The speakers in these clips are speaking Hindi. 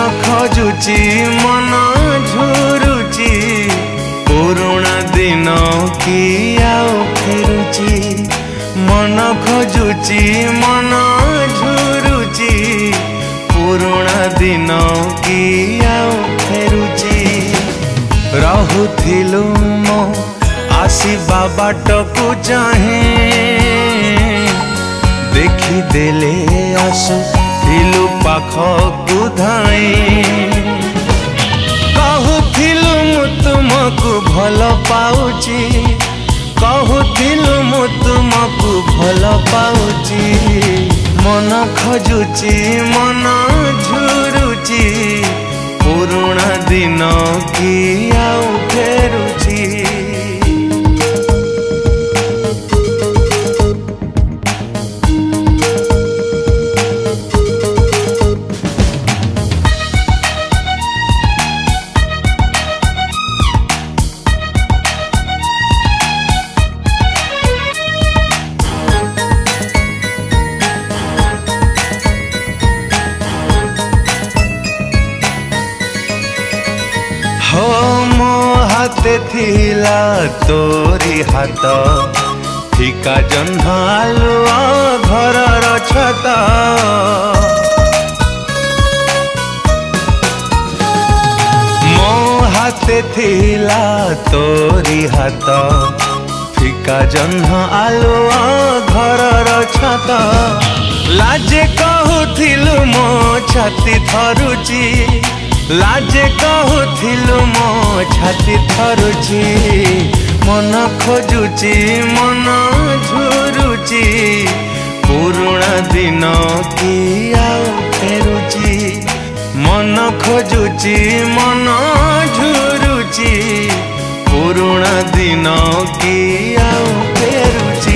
खोजुची मन झुरुची पुराना दिन की आउ फेरुची मन खोजुची मन झुरुची पुराना दिन की आउ फेरुची रहुथिलु मो आसीबा बाटकु चाहे देखी देले आसु थिलु पाखकु धाई कहूथिलु मु तुमको भल पाउची कहूथिलु मु तुमको भल पाउची मन खोजुची मन झुरुची पुराना दिन की आउ फेरुची हो मो हाथे थिला तोरी हाथ ठिका जह्न आलुआ घरर छत मो हाथे थिला तोरी हाथ ठिका जह्न आलुआ घरर छत लाजे कहूथिलु मो छाती थरुची लाजे कहूथिलु मो छाती थरुची मन खोजुची मन झुरुची पुराना दिन की आउ फेरुची मन खोजुची मन झुरुची पुराना दिन की आउ फेरुची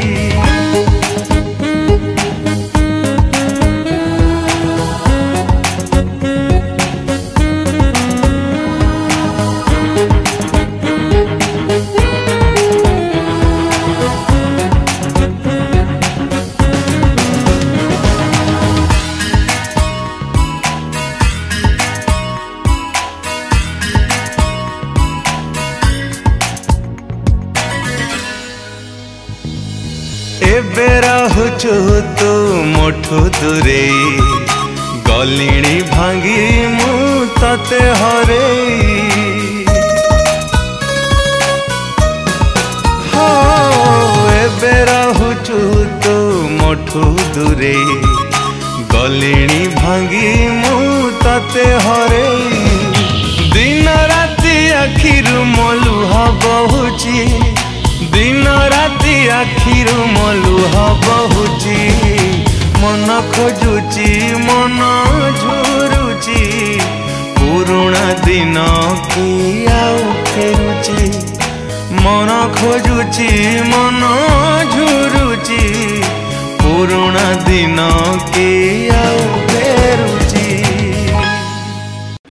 एबे रहुचु तू मोठू दूरे गलिणी भांगी मु तते हरे हो एबे रहुचु तू मोठू दूरे गलिणी भांगी मु तते हरे दिन राति आखिरु मलुह बहुची दिन राति आखिरु मलुह बहुची मन खोजुची मन झुरुची पुराना दिन की आउ फेरुची मन खोजुची मन झुरुची पुराना दिन